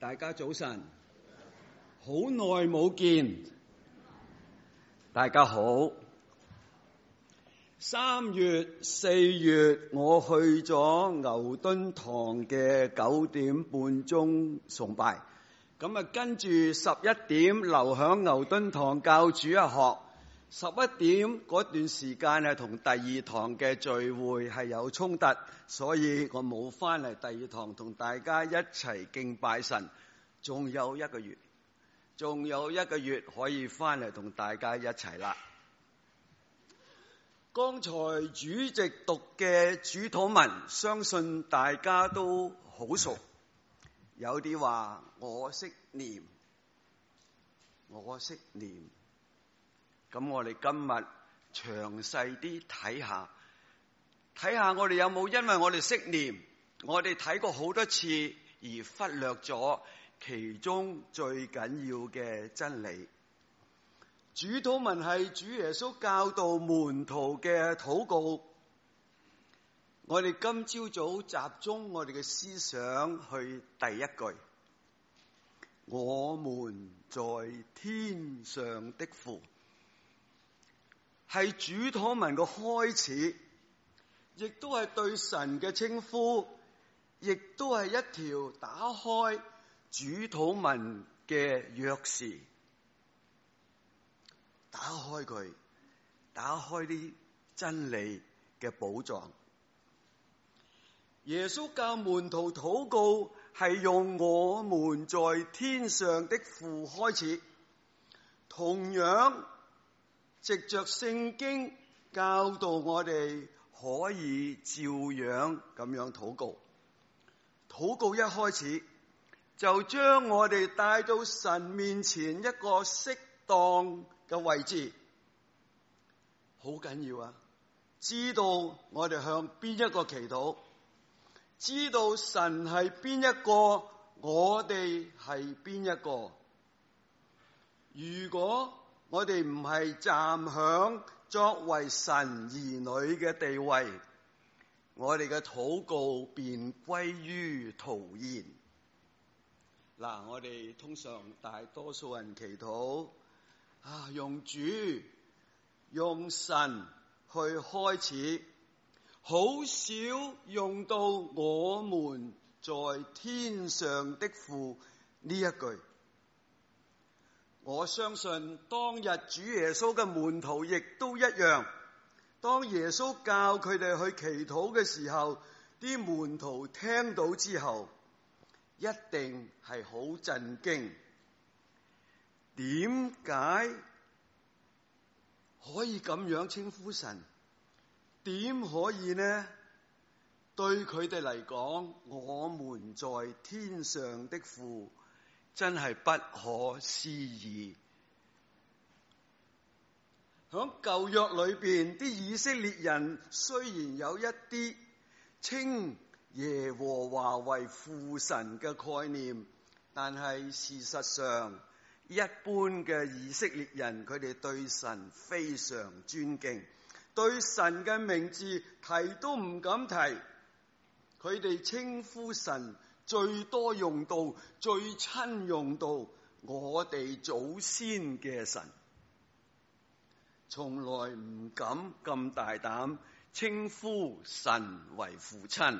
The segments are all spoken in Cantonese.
大家早晨，好耐冇見，大家好。3月、4月，我去咗牛敦堂嘅9點半鐘崇拜，咁啊跟住11點留響牛敦堂教主日學，11點嗰段時間係同第二堂嘅聚會係有衝突，所以我冇翻嚟第二堂同大家一齊敬拜神。仲有一個月可以翻嚟同大家一齊啦。剛才主席讀嘅主禱文，相信大家都好熟。有啲話我識念。咁我哋今日詳細啲睇下我哋有冇因為我哋識念，我哋睇過好多次而忽略咗其中最緊要嘅真理。主禱文係主耶穌教導門徒嘅禱告。我哋今朝早集中我哋嘅思想去第一句：我們在天上的父，係主禱文嘅開始，亦都係對神嘅稱呼，亦都係一條打開主禱文嘅鑰匙。打開佢，打開啲真理嘅寶藏。耶穌教門徒禱告係用我們在天上的父開始，同樣藉着聖經教導我哋可以照樣咁樣禱告。禱告一開始就將我哋帶到神面前一個適當嘅位置，好緊要啊！知道我哋向邊一個祈禱，知道神係邊一個，我哋係邊一個。如果我哋唔係站響作為神兒女嘅地位，我哋嘅禱告便歸於徒然。嗱，我哋通常大多數人祈禱用主、用神去開始，好少用到我們在天上的父呢一句。我相信當日主耶穌嘅門徒亦都一樣，當耶穌教佢哋去祈禱嘅時候，啲門徒聽到之後一定係好震驚。點解可以咁樣稱呼神？點可以呢？對佢哋嚟講，我們在天上的父真係不可思議。響舊約裏邊，啲以色列人雖然有一啲稱耶和華為父神嘅概念，但係事實上一般嘅以色列人，佢哋對神非常尊敬，對神嘅名字提都唔敢提。佢哋稱呼神最多用到、最親用到我哋祖先嘅神，從來唔敢咁大膽稱呼神為父親。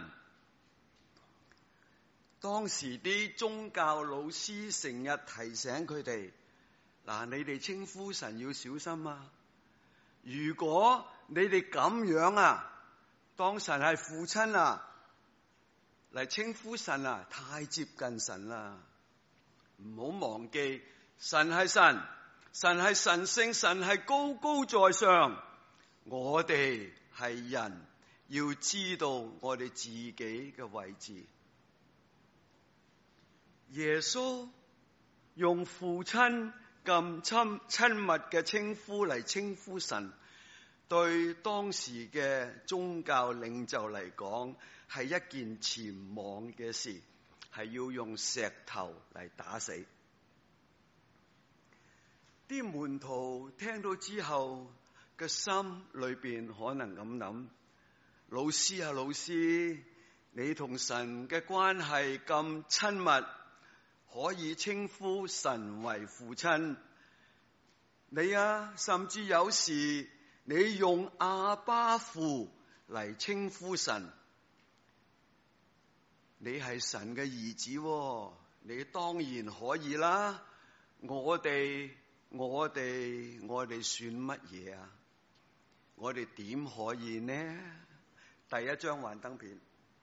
當時啲宗教老師成日提醒佢哋：你哋稱呼神要小心啊！如果你哋咁樣當神係父親嚟稱呼神太接近神啦。唔好忘記，神係神，神係神聖，神係高高在上。我哋係人，要知道我哋自己嘅位置。耶穌用父親咁親密嘅稱呼嚟稱呼神，對當時嘅宗教領袖嚟講係一件僭妄嘅事，係要用石頭嚟打死。啲門徒聽到之後嘅心裏邊可能咁諗：老師，你同神嘅關係咁親密， 可以稱呼神為父親。你甚至有時你用阿爸父嚟稱呼神，你係神嘅兒子喎，你當然可以啦。我哋算乜嘢啊？我哋點可以呢？第一張幻燈片，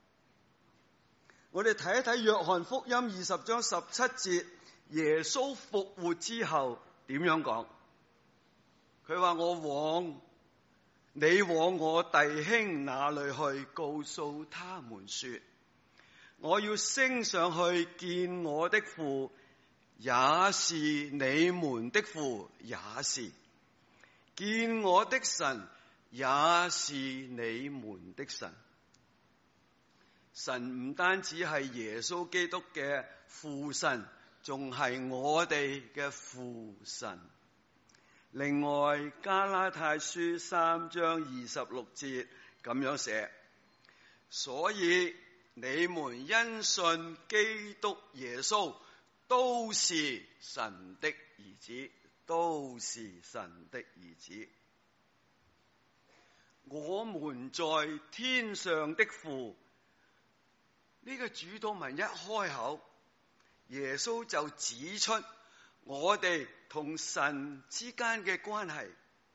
我哋睇一睇約翰福音20章17節，耶穌復活之後點樣講？佢話你往我弟兄那裏去，告訴他們說，我要升上去見我的父，也是你們的父，也是見我的神，也是你們的神。神唔單止係耶穌基督嘅父神，仲係我哋嘅父神。另外，加拉太書3章26節咁樣寫，所以你們因信基督耶穌，都是神的兒子，都是神的兒子。我們在天上的父，呢個主禱文一開口，耶穌就指出我哋同神之間嘅關係。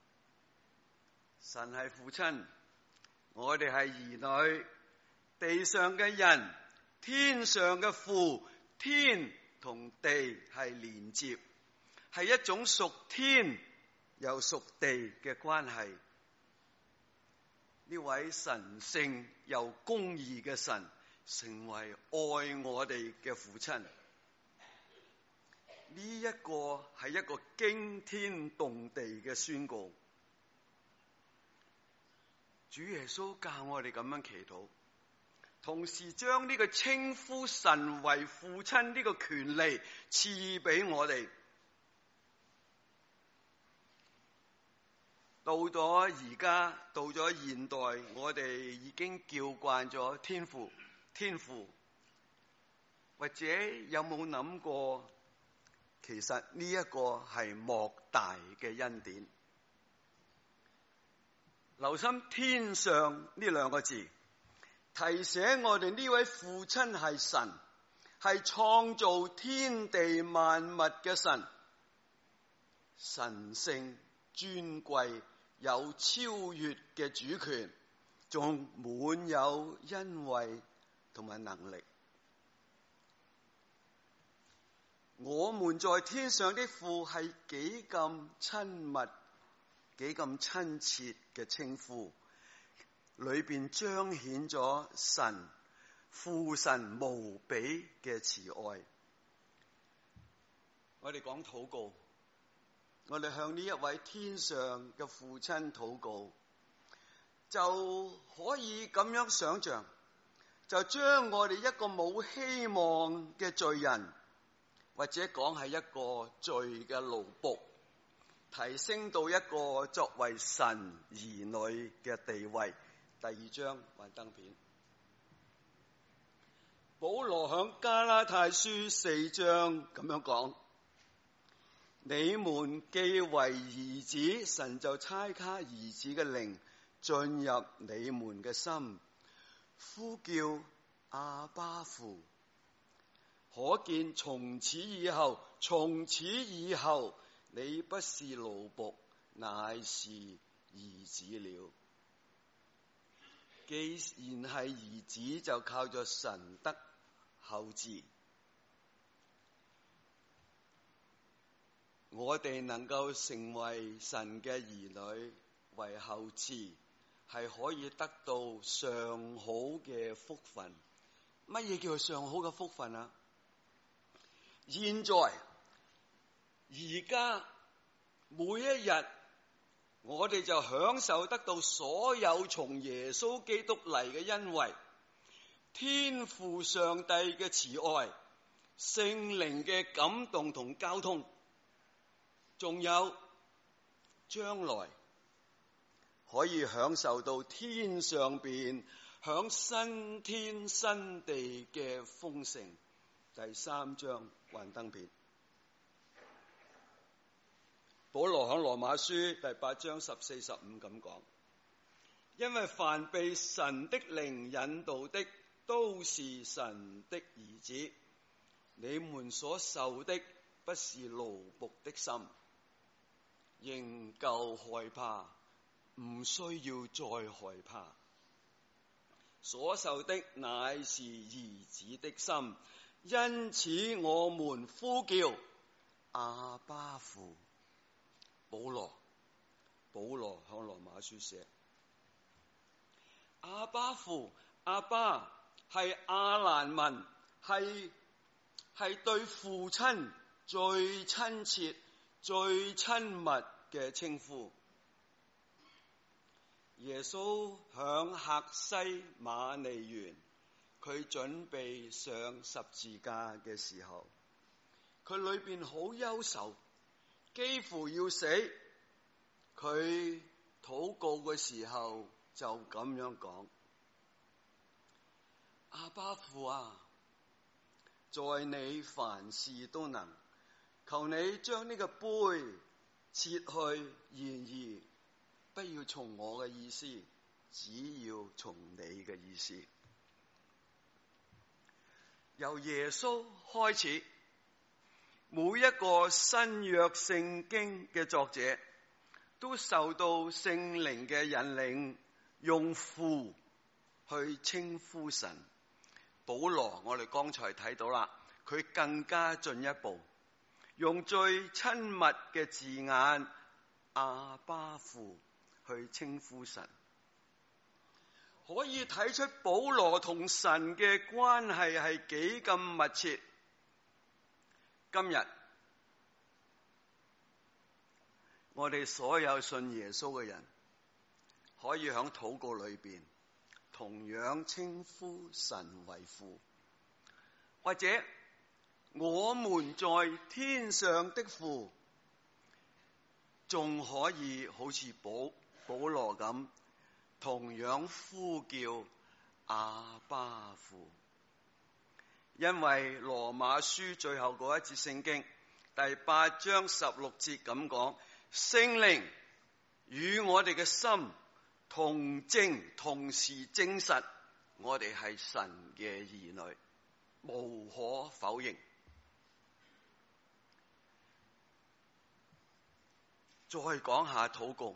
神係父親，我哋係兒女，地上嘅人，天上嘅父，天同地係連接，係一種屬天又屬地嘅關係。呢位神聖又公義嘅神，成為愛我哋嘅父親，呢一個係一個驚天動地嘅宣告。主耶穌教我哋咁樣祈禱，同時將呢個稱呼神為父親呢個權利賜俾我哋。到咗而家，到咗現代，我哋已經叫慣咗天父，或者有冇諗過，其實呢一個係莫大嘅恩典。留心天上呢兩個字，提醒我哋呢位父親係神，係創造天地萬物嘅神，神聖尊貴，有超越嘅主權，仲滿有恩惠同埋能力。我們在天上的父係幾咁親密，幾咁親切嘅稱呼，裏邊彰顯咗神父神無比嘅慈愛。我哋講禱告，我哋向呢一位天上嘅父親禱告，就可以咁樣想象，就將我哋一個冇希望嘅罪人，或者講係一個罪嘅奴僕，提升到一個作為神兒女嘅地位。第二張幻燈片，保羅響加拉太書4章咁樣講，你們既為兒子，神就差他兒子嘅靈進入你們嘅心，呼叫阿爸父。可見從此以後，你不是奴僕，乃是兒子了。既然係兒子，就靠着神得後嗣。我哋能夠成為神嘅兒女，為後嗣，係可以得到上好嘅福分。乜嘢叫做上好嘅福分啊？現在而家每一日，我哋就享受得到所有從耶穌基督嚟嘅恩惠，天父上帝嘅慈愛，聖靈嘅感動同交通，仲有將來可以享受到天上邊響新天新地嘅豐盛， 第3章幻燈片。保羅喺羅馬書第8章14、15咁講：因為凡被神的靈引導的，都是神的兒子。你們所受的不是奴僕的心，仍舊害怕，唔需要再害怕。所受的乃是兒子的心，因此我們呼叫阿爸父。保羅向羅馬書寫，阿爸父，阿爸係亞蘭文，係對父親最親切、最親密嘅稱呼。耶穌響客西馬尼園，佢準備上十字架嘅時候，佢裏邊好憂愁，幾乎要死。佢禱告嘅時候就咁樣講：阿爸父啊，在你凡事都能，求你將呢個杯撤去，然而不要從我嘅意思，只要從你嘅意思。由耶穌開始，每一個新約聖經嘅作者都受到聖靈嘅引領，用父去稱呼神。保羅我哋剛才睇到啦，佢更加進一步，用最親密嘅字眼阿爸父去稱呼神，可以睇出保羅同神嘅關係係幾咁密切。今日我哋所有信耶穌嘅人，可以喺禱告裏邊同樣稱呼神為父，或者我們在天上的父，仲可以好似保羅咁，同樣呼叫阿爸父。因為羅馬書最後嗰一節聖經第8章16節咁講：聖靈與我哋嘅心同證，同時證實我哋係神嘅兒女，無可否認。再講下禱告，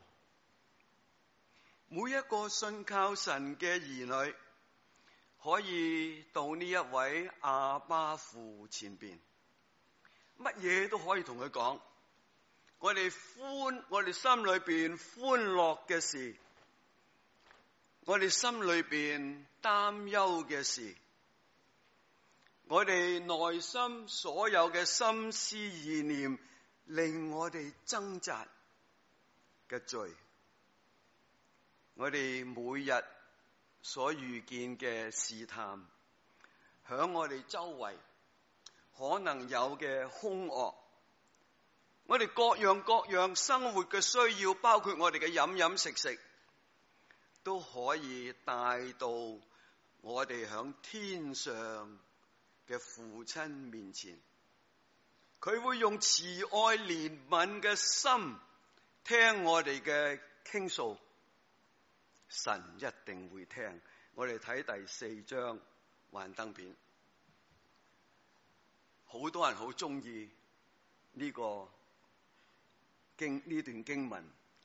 每一個信靠神嘅兒女可以到呢一位阿爸父前邊，乜嘢都可以同佢講。我哋心裏邊歡樂嘅事，我哋心裏邊擔憂嘅事，我哋內心所有嘅心思意念令我哋掙扎嘅罪，我哋每日所遇見嘅試探，響我哋周圍可能有嘅兇惡，我哋各樣生活嘅需要，包括我哋嘅飲食，都可以帶到我哋響天上嘅父親面前。佢會用慈愛憐憫嘅心聽我哋嘅傾訴，神一定會聽。我哋睇第4章幻燈片，好多人好中意呢段經文。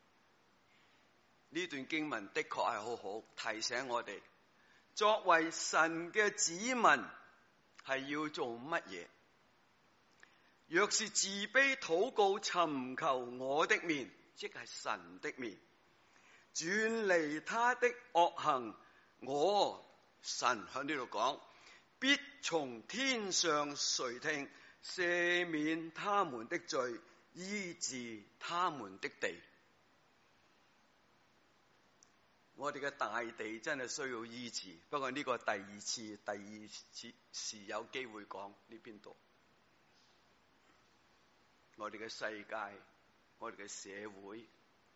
呢段經文的確係好好，提醒我哋作為神嘅子民係要做乜嘢。若是自卑禱告尋求我的面，即係神的面，轉離他的惡行，我神喺呢度講，必從天上垂聽，赦免他們的罪，醫治他們的地。我哋嘅大地真係需要醫治，不過呢個第二次時有機會講呢邊度。我哋嘅世界，我哋嘅社會，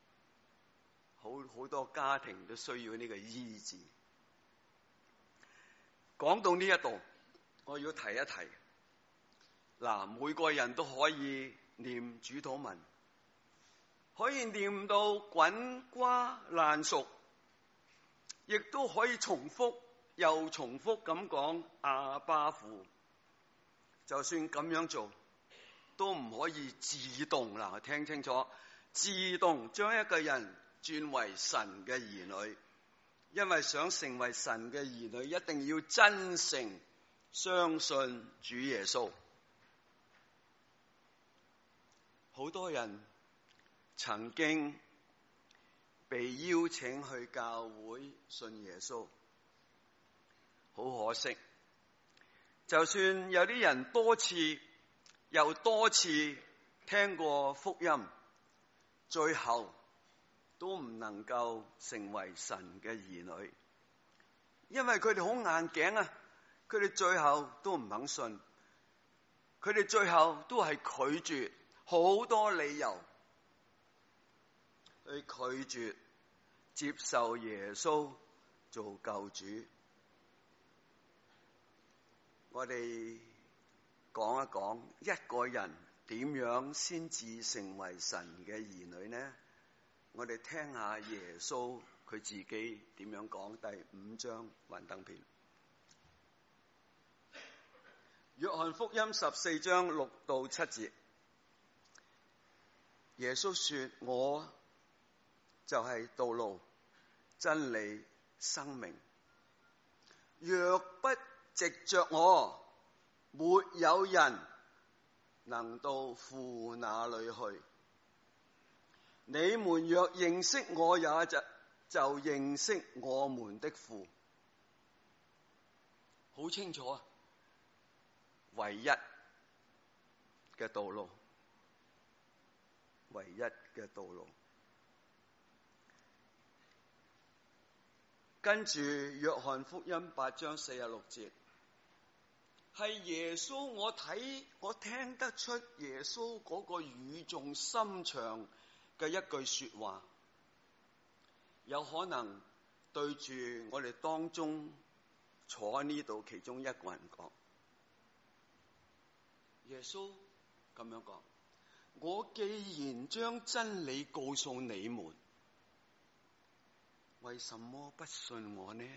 好多家庭都需要呢個醫治。講到呢一度，我要提一提， 嗱，每個人都可以念主禱文，可以念到滾瓜爛熟，亦都可以重複又重複咁講阿爸父。就算咁樣做，都唔可以自動，嗱，聽清楚，自動將一個人轉為神嘅兒女。因為想成為神嘅兒女，一定要真誠相信主耶穌。好多人曾經被邀請去教會信耶穌，好可惜，就算有啲人多次又多次聽過福音，最後都唔能夠成為神嘅兒女，因為佢哋好硬頸啊！佢哋最後都唔肯信，佢哋最後都係拒絕，好多理由去拒絕接受耶穌做救主。我哋講一講一個人點樣先至成為神嘅兒女呢？我哋聽下耶穌佢自己點樣講。第5章幻燈片，約翰福音14章6到7節，耶穌說：我就係道路、真理、生命，若不藉着我，沒有人能到父那裏去。你們若認識我，也就認識我們的父。好清楚啊！唯一嘅道路，唯一嘅道路。跟住約翰福音8章46節，係耶穌，我聽得出耶穌嗰個語重心長嘅一句說話，有可能對住我哋當中坐喺呢度其中一個人講。耶穌咁樣講：我既然將真理告訴你們，為什麼不信我呢？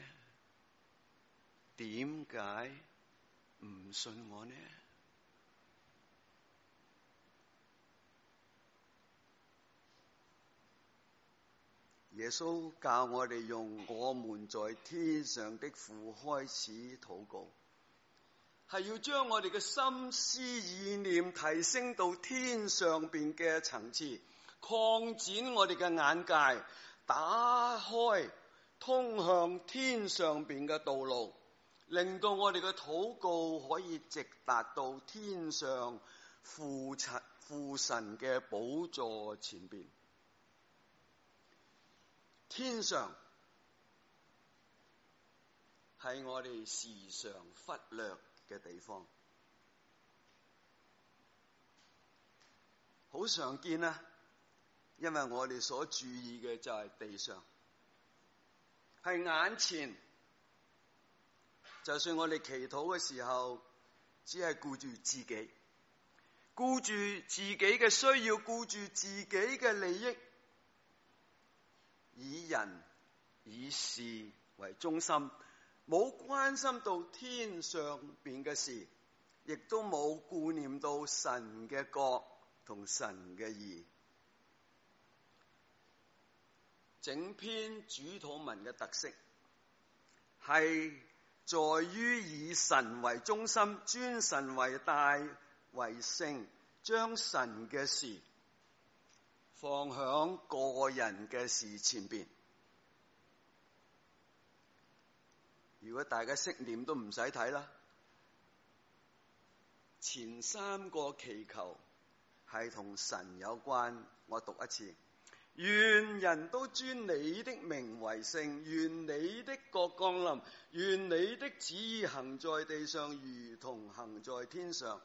點解唔信我呢？耶穌教我哋用我們在天上的父開始禱告，係要將我哋嘅心思意念提升到天上邊嘅層次，擴展我哋嘅眼界，打開通向天上邊嘅道路，令到我哋嘅禱告可以直達到天上父神嘅寶座前邊。天上係我哋時常忽略嘅地方，好常見啊！因為我哋所注意嘅就係地上，係眼前。就算我哋祈禱嘅時候，只係顧住自己，顧住自己嘅需要，顧住自己嘅利益，以人以事為中心，冇關心到天上邊嘅事，亦都冇顧念到神嘅國同神嘅義。整篇主禱文嘅特色係在於以神為中心，尊神為大為聖，將神嘅事放響個人嘅事前邊。如果大家識念都唔使睇啦。前3個祈求係同神有關，我讀一次：願人都尊你的名為聖，願你的國降臨，願你的旨意行在地上如同行在天上。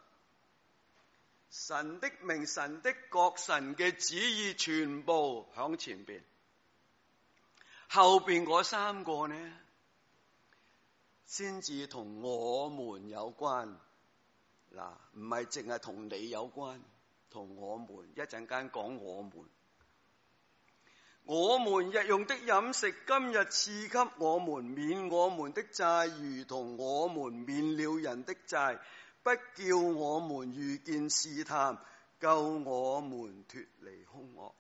神的名、神的國、神嘅旨意全部響前邊，後邊嗰3個呢先至同我們有關。 嗱，唔係淨係同你有關，同我們一陣間講我們。我們日用的飲食，今日賜給我們，免我們的債，如同我們免了人的債，不叫我們遇見試探，救我們脫離兇惡。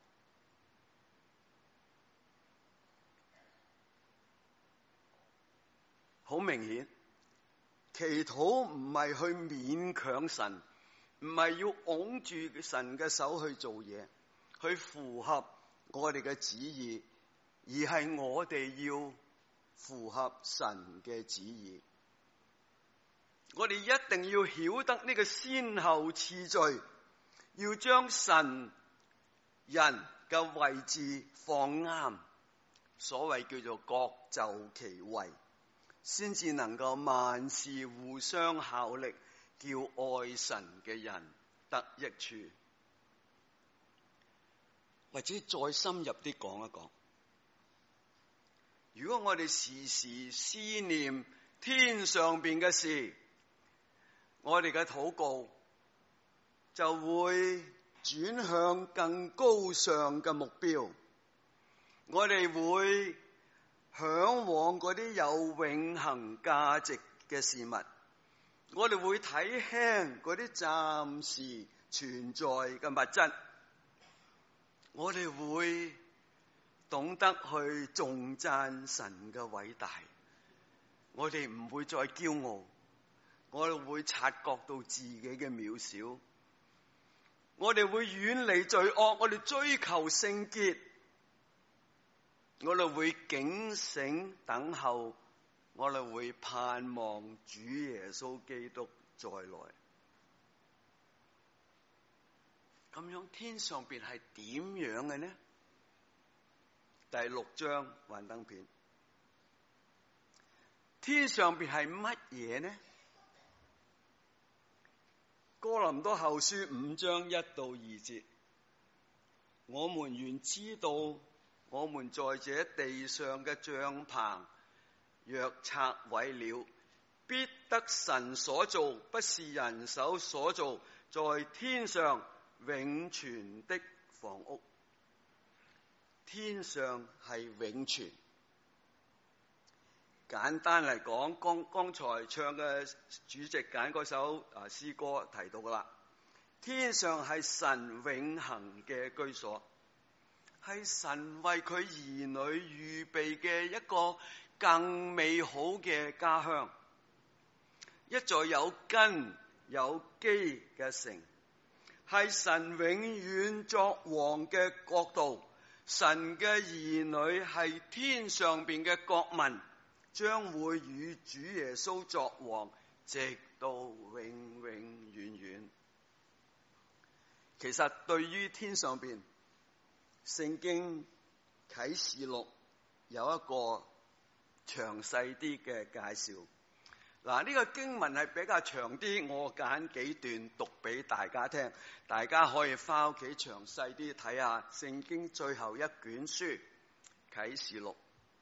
好明顯，祈禱唔係去勉強神，唔係要擁住神嘅手去做嘢，去符合我哋嘅旨意，而係我哋要符合神嘅旨意。我哋一定要曉得呢個先後次序，要將神人嘅位置放啱，所謂叫做各就其位，先至能夠萬事互相效力，叫愛神嘅人得益處。或者再深入啲講一講，如果我哋時時思念天上邊嘅事，我哋嘅禱告就會轉向更高尚嘅目標，我哋會向往嗰啲有永恆價值嘅事物，我哋會睇輕嗰啲暫時存在嘅物質，我哋會懂得去頌讚神嘅偉大，我哋唔會再驕傲，我哋會察覺到自己嘅渺小，我哋會遠離罪惡，我哋追求聖潔，我哋會警醒等候，我哋會盼望主耶穌基督再來。咁樣天上邊係點樣嘅呢？第6章幻燈片，天上邊係乜嘢呢？哥林多後書5章1到2節，我們原知道，我們在這地上嘅帳篷若拆毀了，必得神所造，不是人手所造，在天上永存的房屋。天上係永存。簡單嚟講，剛才唱嘅主席揀嗰首詩歌提到噶啦，天上係神永恆嘅居所，係神為佢兒女預備嘅一個更美好嘅家鄉，一座有根有基嘅城，係神永遠作王嘅國度。神嘅兒女係天上邊嘅國民，將會與主耶穌作王，直到永永遠遠。其實對於天上邊，聖經啟示錄有一個詳細啲嘅介紹。嗱，呢個經文係比較長啲，我揀幾段讀俾大家聽，大家可以翻屋企詳細啲睇下聖經最後一卷書啟示錄。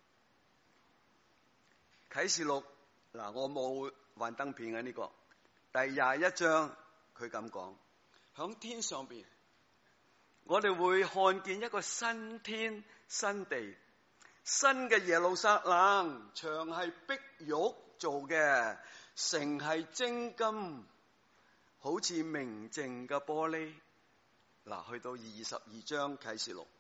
啟示錄嗱，我冇幻燈片嘅呢個第21章，佢咁講，響天上邊，我哋會看見一個新天新地，新嘅耶路撒冷，牆係碧玉做嘅，城係精金，好似明淨嘅玻璃。嗱，去到22章啟示錄，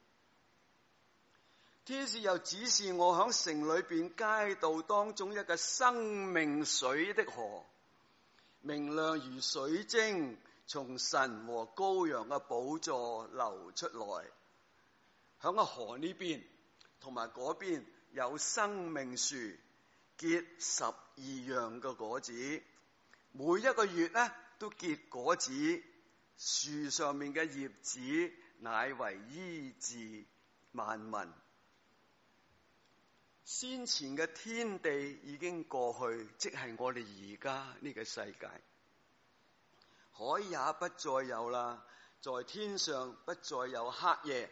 天使又指示我響城裏邊街道當中一個生命水的河，明亮如水晶，從神和羔羊嘅寶座流出來。響個河呢邊同埋嗰邊有生命樹，結12樣嘅果子，每一個月呢都結果子，樹上面嘅葉子乃為醫治萬民。先前嘅天地已經過去，即係我哋而家呢個世界，海也不再有啦，在天上不再有黑夜，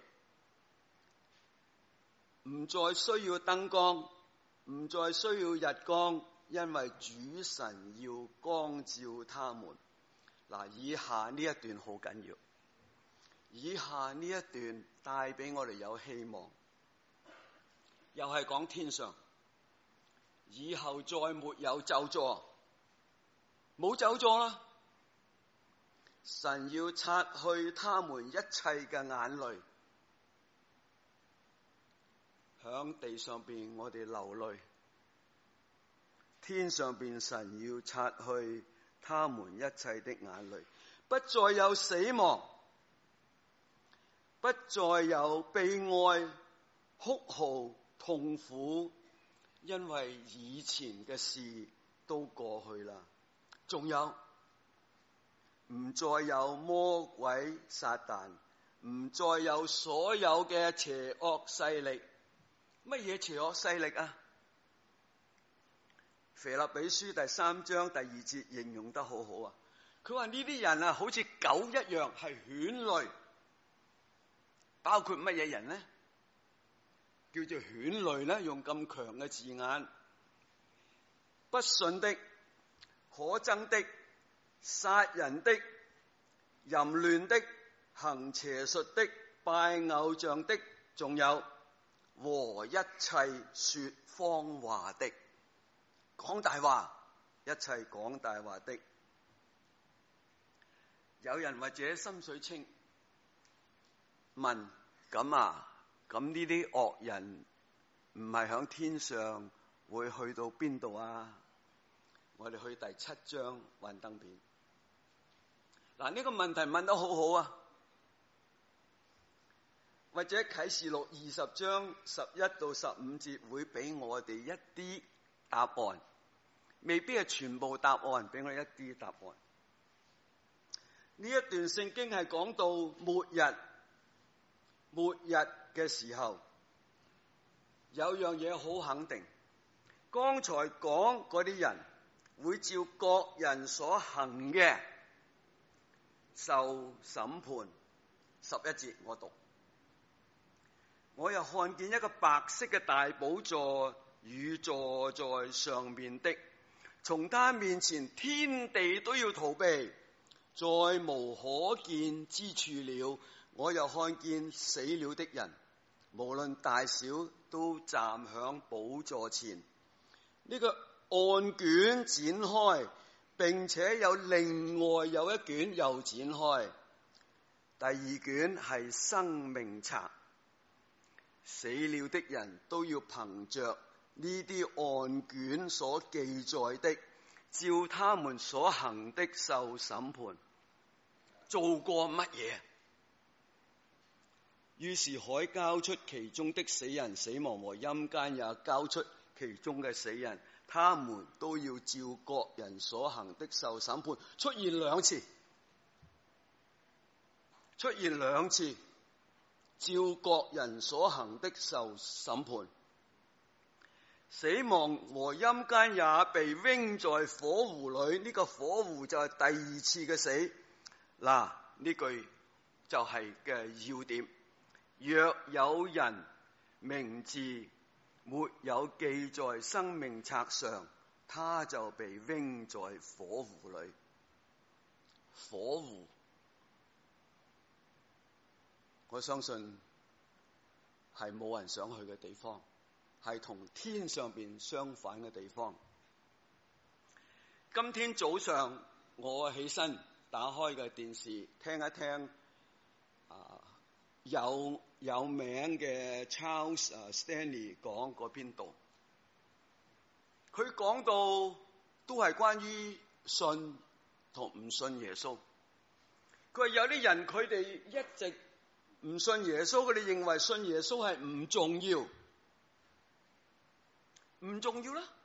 唔再需要燈光，唔再需要日光，因為主神要光照他們。 嗱，以下呢一段好緊要，以下呢一段帶俾我哋有希望，又係講天上，以後再沒有咒詛，冇咒詛啦。神要擦去他們一切嘅眼淚，響地上邊我哋流淚，天上邊神要擦去他們一切的眼淚，不再有死亡，不再有悲哀、哭號、痛苦，因為以前嘅事都過去啦。仲有，唔再有魔鬼撒旦，唔再有所有嘅邪惡勢力。乜嘢邪惡勢力啊？腓立比書第3章第2節形容得好好啊！佢話呢啲人啊，好似狗一樣，係犬類。包括乜嘢人呢？叫做犬類呢？用咁強嘅字眼，不信的、可憎的、殺人的、淫亂的、行邪術的、拜偶像的，仲有和一切說謊話的，講大話，一切講大話的。有人或者心水清問：咁啊，咁呢啲惡人唔係響天上會去到邊度啊？我哋去第7章幻燈片。嗱，呢個問題問得好好啊！或者啟示錄20章11到15節會俾我哋一啲答案，未必係全部答案，俾我哋一啲答案。呢一段聖經係講到末日嘅時候，有樣嘢好肯定，剛才講嗰啲人會照各人所行嘅受審判。11節我讀：我又看見一個白色嘅大寶座與坐在上面的，從他面前天地都要逃避，再無可見之處了。我又看見死了的人，無論大小，都站響寶座前。呢個案卷展開，並且有另外有一卷又展開，第二卷係生命冊。死了的人都要憑着呢啲案卷所記載的，照他們所行的受審判。做過乜嘢？於是海交出其中的死人，死亡和陰間也交出其中嘅死人，他們都要照各人所行的受審判。出現兩次，照各人所行的受審判。死亡和陰間也被扔在火湖裏，呢個火湖就係第二次嘅死。嗱，呢句就係嘅要點。若有人名字沒有記在生命冊上，他就被扔在火湖裏。火湖，我相信係冇人想去嘅地方，係同天上邊相反嘅地方。今天早上我起身打開嘅電視，聽一聽有名嘅 Charles Stanley 講嗰篇道，佢講到都係關於信同唔信耶穌。佢話有啲人佢哋一直唔信耶穌，佢哋認為信耶穌係唔重要，唔重要啦。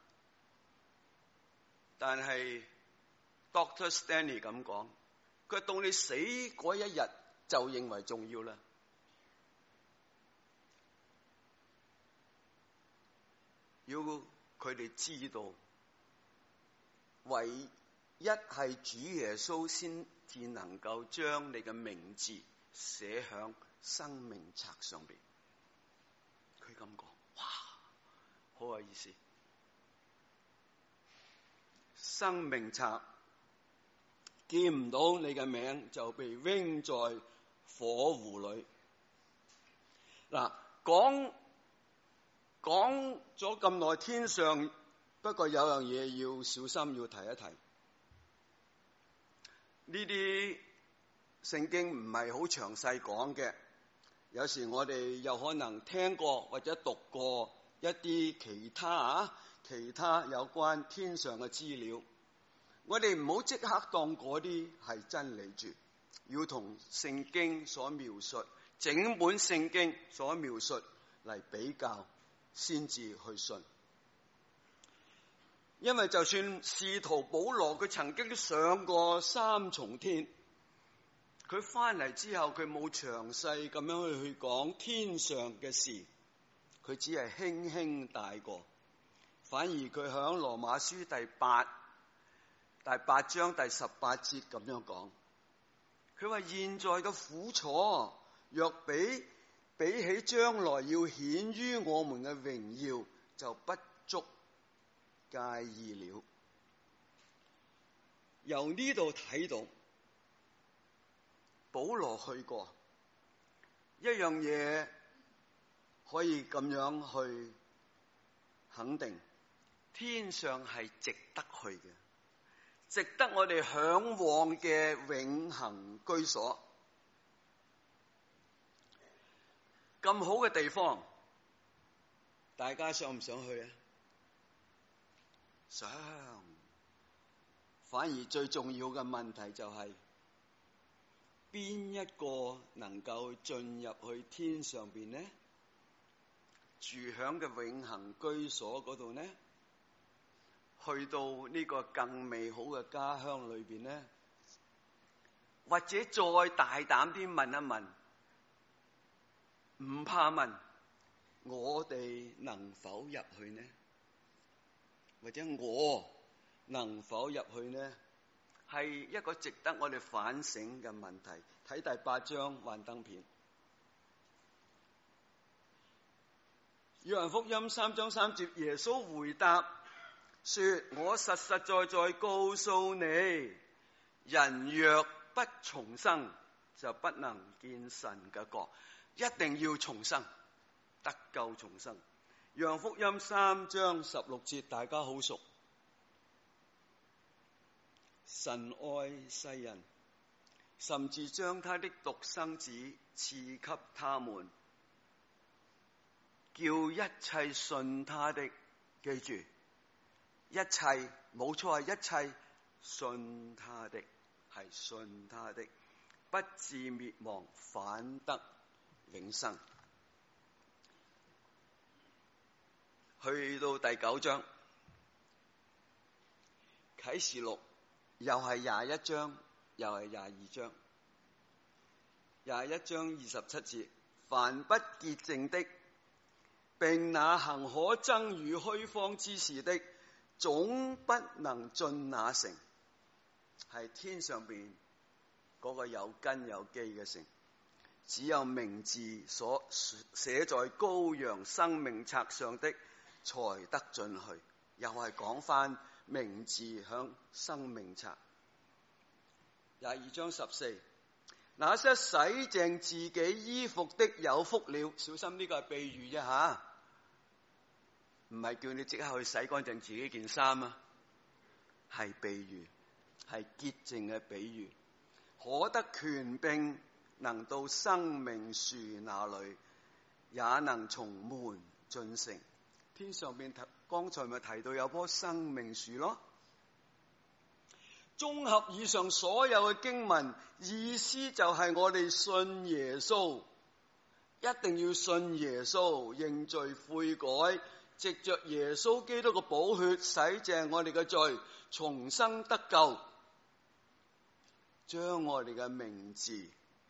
但係 Dr. Stanley 咁講，佢話到你死嗰一日就認為重要啦。要佢哋知道，唯一係主耶穌先至能夠將你嘅名字寫響生命冊上邊。佢咁講，哇，好有意思。生命冊見唔到你嘅名就被扔在火湖裏。嗱，講咗咁耐天上，不過有樣嘢要小心，要提一提。呢啲聖經唔係好詳細講嘅，有時我哋有可能聽過或者讀過一啲其他有關天上嘅資料，我哋唔好即刻當嗰啲係真理住，要同聖經所描述，整本聖經所描述嚟比較，先至去信。因為就算使徒保羅佢曾經上過3重天，佢翻嚟之後佢冇詳細咁樣去講天上嘅事，佢只係輕輕帶過。反而佢響羅馬書第8章第18節咁樣講，佢話現在嘅苦楚若比起將來要顯於我們嘅榮耀，就不足介意了。由呢度睇到保羅去過一樣嘢，可以咁樣去肯定，天上係值得去嘅，值得我哋向往嘅永恆居所。咁好嘅地方，大家想唔想去啊？想。反而最重要嘅問題就係，邊一個能夠進入去天上邊呢？住響嘅永恆居所嗰度呢？去到呢個更美好嘅家鄉裏邊呢？或者再大膽啲問一問，唔怕問，我哋能否入去呢？或者我能否入去呢？係一個值得我哋反省嘅問題。睇第8章幻燈片，約翰福音3章3節，耶穌回答說：我實實在在告訴你，人若不重生，就不能見神嘅國。一定要重生，得救重生。約翰福音3章16節，大家好熟。神愛世人，甚至將他的獨生子賜給他們，叫一切信他的，記住，一切冇錯，係一切信他的，係信他的，不至滅亡，反得永生。去到第9章，啟示錄又係21章，又係22章。21章27節，凡不潔淨的，並那行可憎與虛謊之事的，總不能進那城。係天上邊嗰個有根有基嘅城，只有名字所寫在羔羊生命冊上的才得進去。又係講翻名字響生命冊。22章14，那些洗淨自己衣服的有福了。小心，呢個係比喻啫吓，唔係叫你即刻去洗乾淨自己件衫啊，係比喻，係潔淨嘅比喻。可得權柄，能到生命樹那裏，也能從門進城。天上邊剛才咪提到有棵生命樹咯。綜合以上所有嘅經文，意思就係我哋信耶穌，一定要信耶穌，認罪悔改，藉着耶穌基督嘅寶血洗淨我哋嘅罪，重生得救，將我哋嘅名字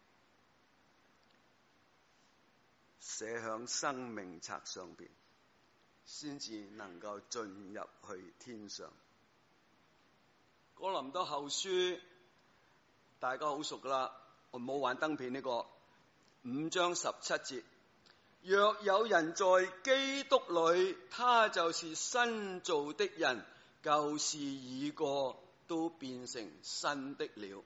寫響生命冊上邊，先至能夠進入去天上。哥林多後書大家好熟噶啦，我冇玩燈片呢個5章17節，若有人在基督裏，他就是新造的人，舊事已過， 都變成新的了。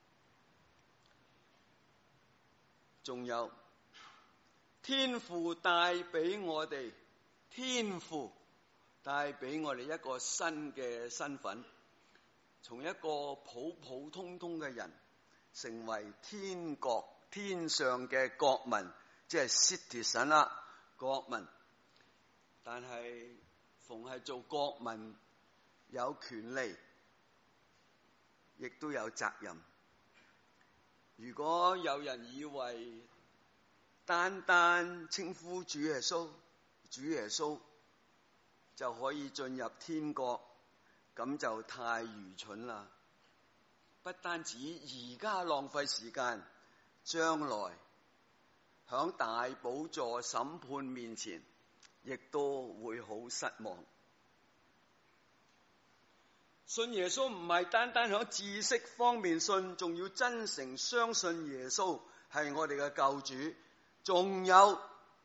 仲有天父帶俾我哋，天父帶俾我哋一個新嘅身份，從一個普普通通嘅人成為天上嘅國民，即係 citizen 啦，國民。但係逢係做國民，有權利，亦都有責任。如果有人以為單單稱呼主耶穌就可以進入天國，咁就太愚蠢啦！不單止而家浪費時間，將來響大寶座審判面前，亦都會好失望。信耶穌唔係單單響知識方面信，仲要真誠相信耶穌係我哋嘅救主。仲有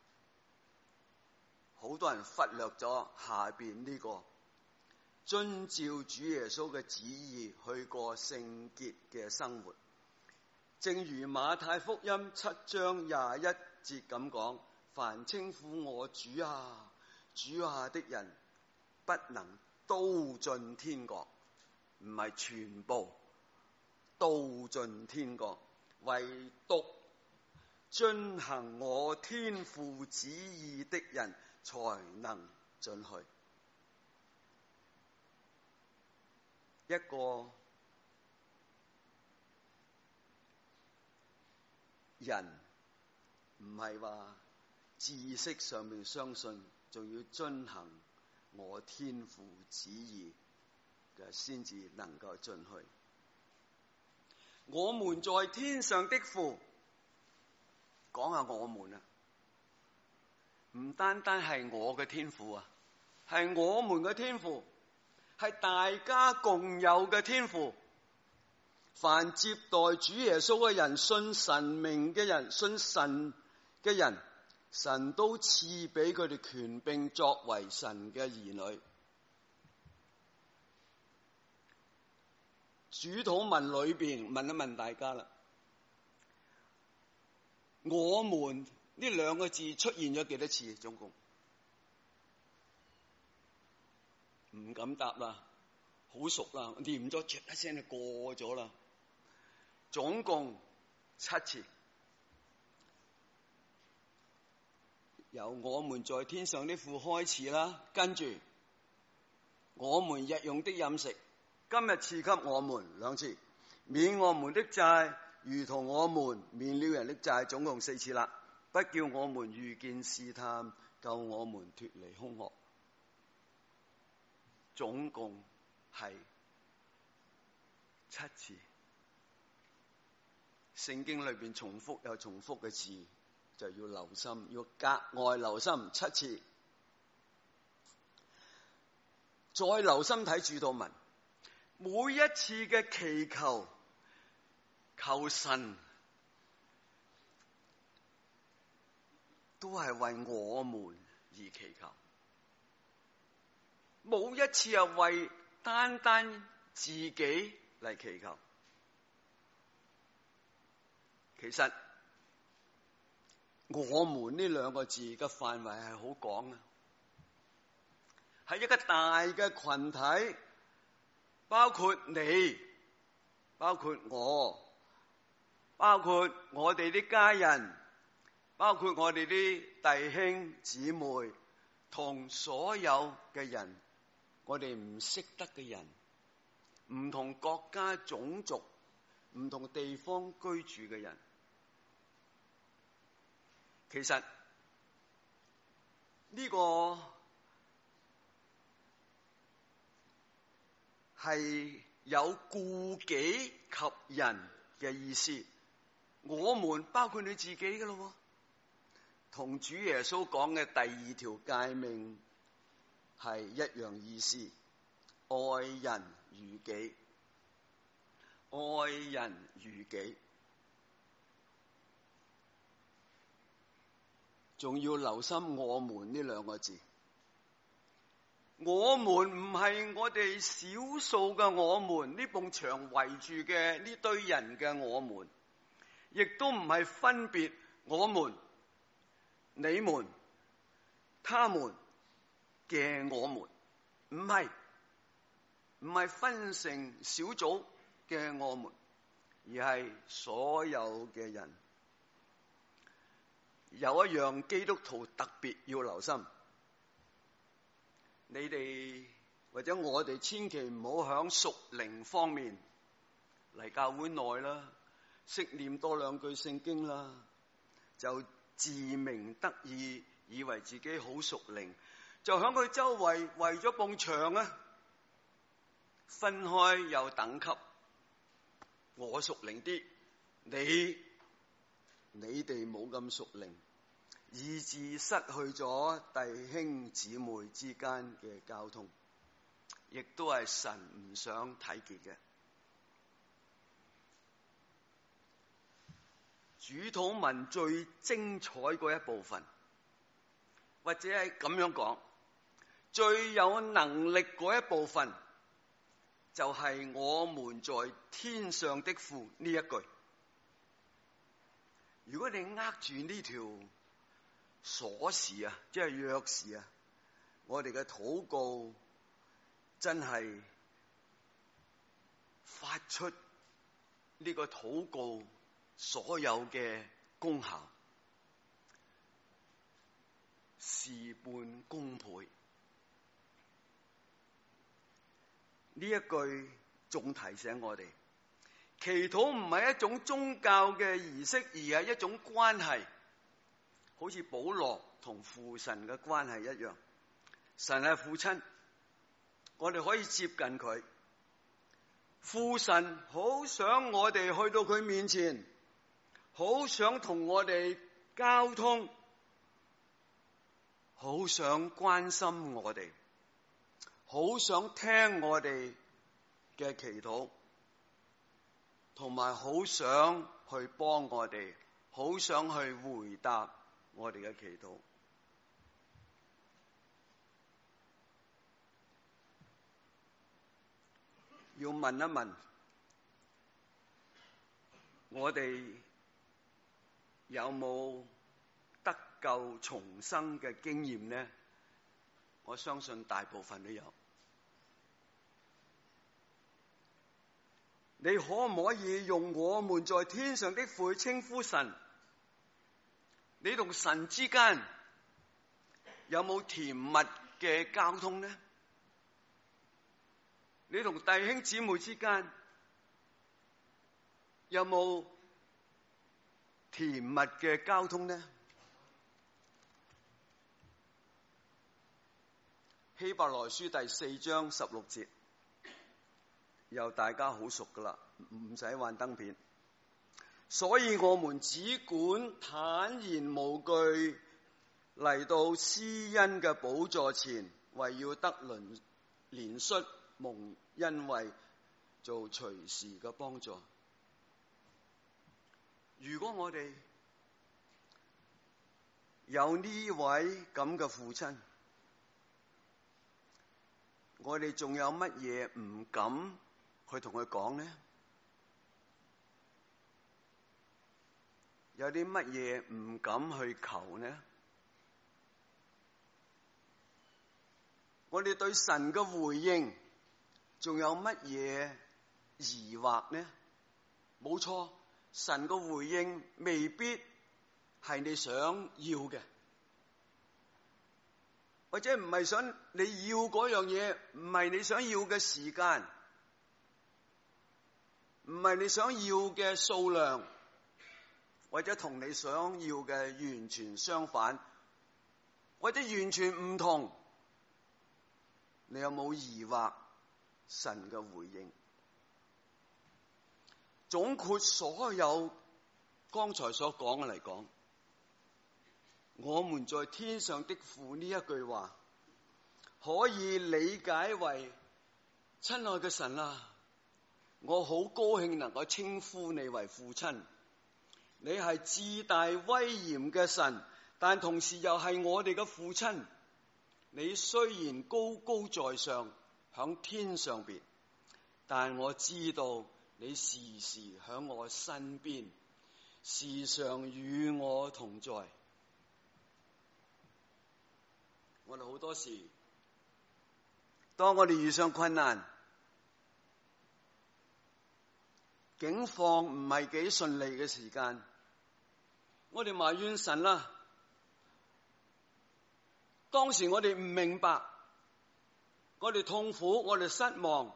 好多人忽略咗下邊呢個，遵照主耶穌嘅旨意去過聖潔嘅生活。正如馬太福音7章21節咁講，凡稱呼我主啊主啊的人，不能都進天國。唔係全部都進天國，唯獨遵行我天父旨意的人才能進去。一個人唔係話知識上面相信，仲要遵行我天父旨意嘅先至能夠進去。我們在天上的父，講下我們啊，唔單單係我嘅天父啊，係我們嘅天父，係大家共有嘅天父。凡接待主耶穌嘅人，信神名嘅人，信神嘅人，神都賜俾佢哋權柄作為神嘅兒女。主禱文裏邊問一問大家啦，我們呢兩個字出現咗幾多次？總共唔敢答啦，好熟啦，念咗啜一聲就過咗啦。總共7次，由我們在天上的父開始啦，跟住我們日用的飲食，今日賜給我們2次，免我們的債，如同我們免了人的債，總共4次啦。不叫我們遇見試探，救我們脫離兇惡，總共係7次。聖經裏邊重複有重複嘅字，就要留心，要格外留心7次。再留心睇主禱文，每一次嘅祈求，求神都係為我們而祈求，冇一次係為單單自己嚟祈求。其實我們呢兩個字嘅範圍係好廣啊，係一個大嘅群體，包括你，包括我，包括我哋啲家人，包括我哋啲弟兄姊妹，同所有嘅人，我哋唔識得嘅人，唔同國家種族，唔同地方居住嘅人。其實呢個係有顧己及人嘅意思，我們包括你自己嘅咯，同主耶穌講嘅第2條誡命係一樣意思，愛人如己，愛人如己。仲要留心我們呢兩個字， 我們唔係我哋少數嘅我們，呢埲牆圍住嘅呢堆人嘅我們，亦都唔係分別我們、你們、他們嘅我們，唔係分成小組嘅我們，而係所有嘅人。有一樣基督徒特別要留心，你哋或者我哋千祈唔好響屬靈方面嚟教會內啦，識念多兩句聖經啦，就自鳴得意，以為自己好屬靈，就響佢周圍圍咗埲牆啊，分開有等級，我屬靈啲，你哋冇咁屬靈，以致失去咗弟兄姊妹之間嘅交通，亦都係神唔想睇見嘅。主禱文最精彩嗰一部分，或者係咁樣講，最有能力嗰一部分，就係我們在天上的父呢一句。如果你握住呢條鎖匙啊，即係鑰匙啊，我哋嘅禱告真係發出呢個禱告所有嘅功效，事半功倍。呢一句仲提醒我哋，祈禱唔係一種宗教嘅儀式，而係一種關係，好似保羅同父神嘅關係一樣。神係父親，我哋可以接近佢。父神好想我哋去到佢面前，好想同我哋交通，好想關心我哋，好想聽我哋嘅祈禱，同埋好想去幫我哋，好想去回答我哋嘅祈禱。要問一問，我哋有冇得救重生嘅經驗呢？我相信大部分都有。你可唔可以用我們在天上的父稱呼神？你同神之間有冇甜蜜嘅交通呢？你同弟兄姊妹之間有冇甜蜜嘅交通呢？希伯來書第4章16節，又大家好熟噶啦，唔使幻燈片。所以我們只管坦然無懼嚟到施恩嘅寶座前，為要得憐恤，蒙恩惠，做隨時嘅幫助。如果我哋有呢位咁嘅父親，我哋仲有乜嘢唔敢去同佢講呢？有啲乜嘢唔敢去求呢？我哋對神嘅回應仲有乜嘢疑惑呢？冇錯，神嘅回應未必係你想要嘅，或者唔係想你要嗰樣嘢，唔係你想要嘅時間，唔係你想要嘅數量，或者同你想要嘅完全相反，或者完全唔同。你有冇疑惑神嘅回應？總括所有剛才所講嘅嚟講，我們在天上的父呢一句話可以理解為：親愛嘅神啊，我好高興能夠稱呼你為父親。你係至大威嚴嘅神，但同時又係我哋嘅父親。 你雖然高高在上，響天上邊，但我知道你時時響我身邊，時常與我同在。我哋好多時，當我哋遇上困難，境況唔係幾順利嘅時間，我哋埋怨神啦。當時我哋唔明白，我哋痛苦，我哋失望，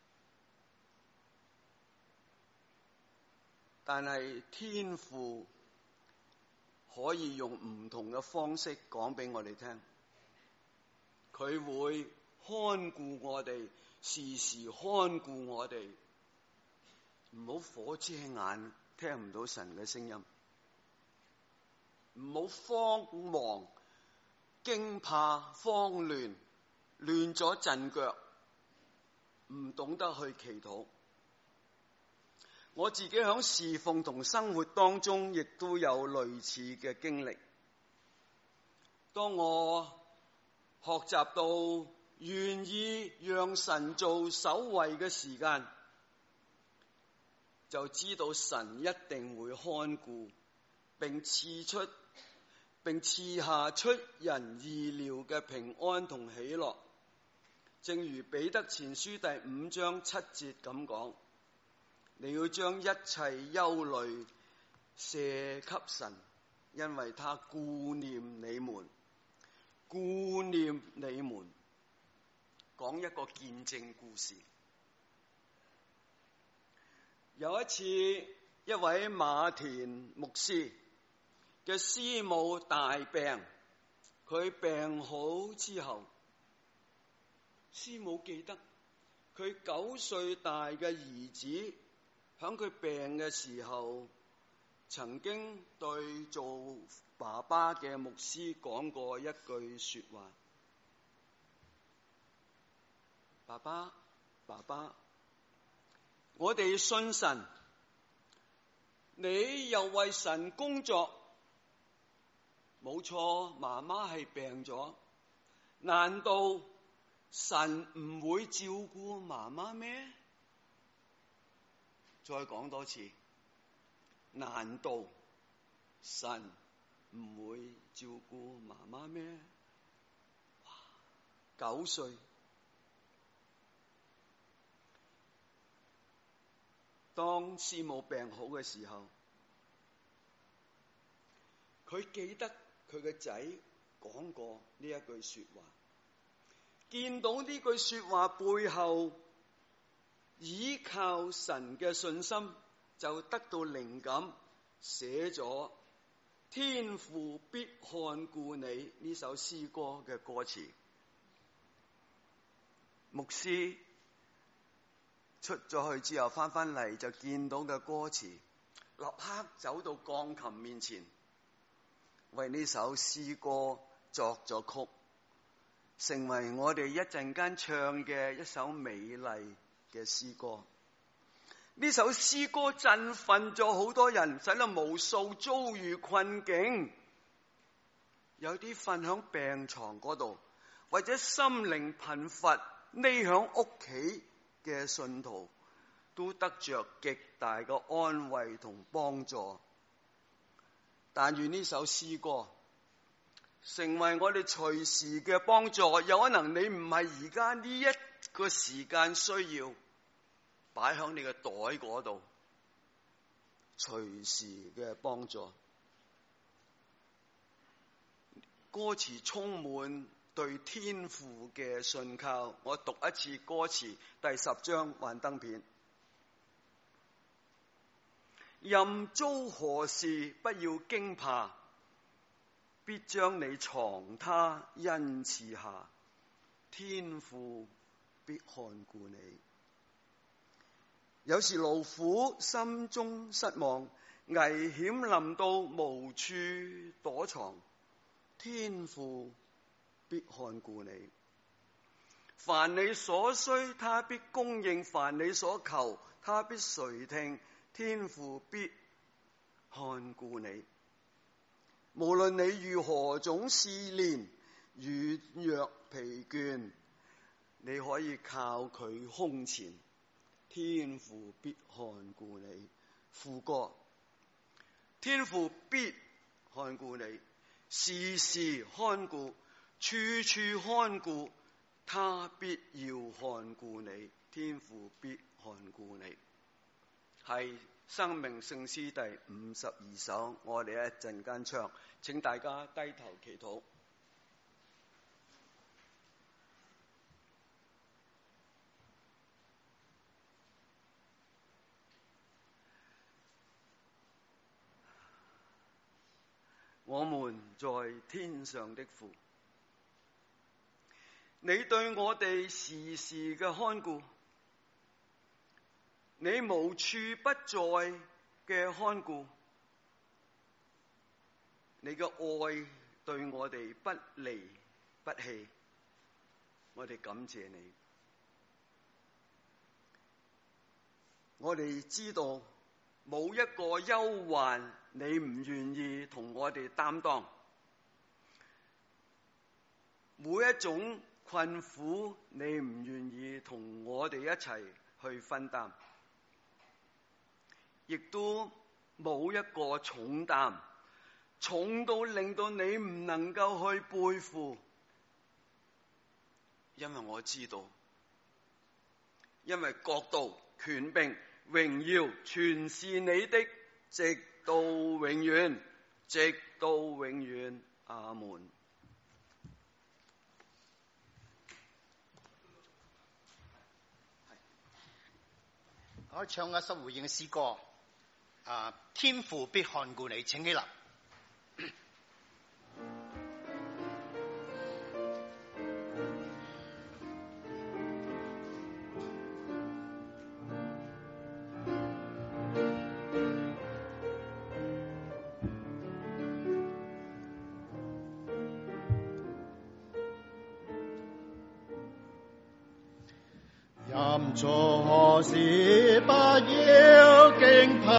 但係天父可以用唔同嘅方式講俾我哋聽，佢會看顧我哋，時時看顧我哋，唔好火遮眼，聽唔到神嘅聲音，唔好慌忙、驚怕、慌亂，亂咗陣腳，唔懂得去祈禱。我自己喺侍奉同生活當中，亦都有類似嘅經歷。當我學習到願意讓神做首位嘅時間，就知道神一定會看顧，並賜下出人意料嘅平安同喜樂。正如彼得前書第5章7節咁講，你要將一切憂慮卸給神，因為他顧念你們。顧念你們。講一個見證故事。有一次，一位馬田牧師嘅師母大病，佢病好之後，師母記得佢9歲大嘅兒子響佢病嘅時候，曾經對做爸爸嘅牧師講過一句說話：爸爸，我哋信神，你又為神工作，冇錯，媽媽係病咗，難道神唔會照顧媽媽咩？再講多次，難道神唔會照顧媽媽咩？9歲。當師母病好嘅時候，佢記得佢嘅仔講過呢一句說話，見到呢句說話背後倚靠神嘅信心，就得到靈感，寫咗天父必看顧你呢首詩歌嘅歌詞。牧師出咗去之後翻嚟，就見到嘅歌詞，立刻走到鋼琴面前，為呢首詩歌作咗曲，成為我哋一陣間唱嘅一首美麗嘅詩歌。呢首詩歌振奮咗好多人，使到無數遭遇困境，有啲瞓響病床嗰度，或者心靈貧乏匿響屋企嘅信徒，都得着極大嘅安慰同幫助。但願呢首詩歌成為我哋隨時嘅幫助。有可能你唔係而家呢一個時間需要，擺響你嘅袋嗰度，隨時嘅幫助。歌詞充滿對天父嘅信靠。我讀一次歌詞，第10章幻燈片。任遭何事，不要驚怕，必將你藏他恩賜下，天父必看顧你。有時勞苦，心中失望，危險臨到，無處躲藏，天父必看顧你。凡你所需，他必供應；凡你所求，他必垂聽。天父必看顧你。無論你遇何種試煉，軟弱疲倦，你可以靠佢胸前，天父必看顧你。副歌，天父必看顧你，時時看顧，處處看顧，他必要看顧你，天父必看顧你。係生命聖詩第52首，我哋一陣間唱，請大家低頭祈禱。我們在天上的父，你對我哋時時嘅看顧，你無處不在嘅看顧，你嘅愛對我哋不離不棄，我哋感謝你。我哋知道冇一個憂患你唔願意同我哋擔當，每一種困苦你唔願意同我哋一齊去分擔，亦都冇一個重擔重到令到你唔能夠去背負，因為我知道，因為國度、權柄、榮耀全是你的，直到永遠，直到永遠。阿門。 我唱一首回應嘅詩歌，天父必看顧你，請起立。 任做何事不要驚怕。